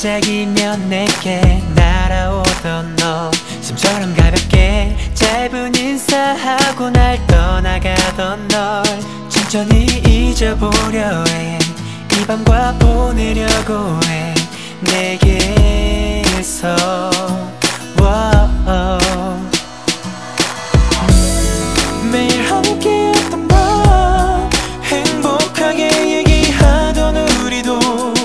반짝이면 내게 날아오던 너 슴처럼 가볍게 짧은 인사하고 날 떠나가던 널 천천히 잊어보려 해. 이 밤과 보내려고 해. 내게서 매일 함께였던 밤 행복하게 얘기하던 우리도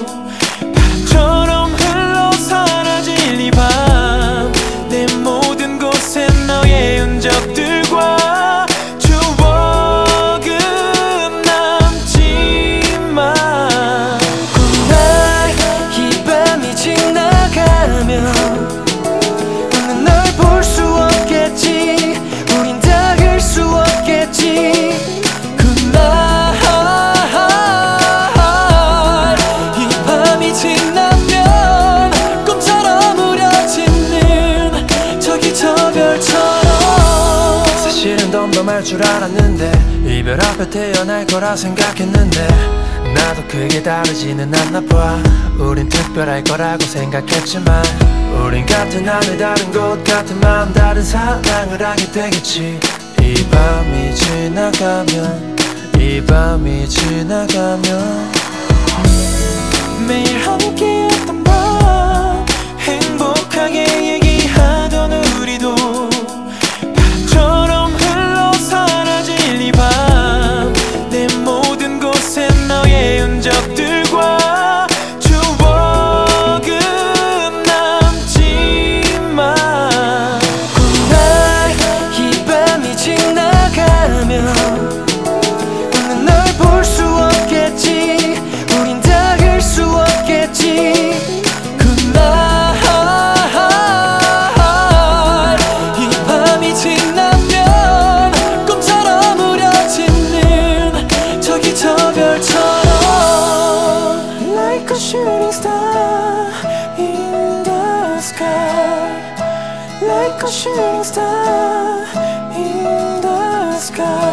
바람처럼 흘러 사라질 이 밤 내 모든 곳에 너의 흔적들과 추억은 남지만 그날 이 밤이 지나가면 너는 널 볼 수 없겠지. 우린 닿을 수 없겠지. 그날 이 밤이 지나면 꿈처럼 우려지는 저기 저 별처럼 사실은 덤덤할 줄 알았는데 이별 앞에 태어날 거라 생각했는데 나도 크게 다르지는 않나 봐. 우린 특별할 거라고 생각했지만 우린 같은 하늘 다른 곳 같은 마음 다른 사랑을 하게 되겠지. 이 밤이 지나가면 이 밤이 지나가면 매일 함께였던 밤 행복하게 얘기하던 우리도 바람처럼 흘러 사라질 이 밤 내 모든 곳에 너의 흔적들과 추억은 남지만 그날 이 밤이 지나가면 너는 널 볼 수 없겠지. 우린 닿을 수 없겠지. 그날 이 밤이 지나면 꿈처럼 우려지는 저기 저 별처럼 Like a shooting star in the sky. Like a shooting star in the sky.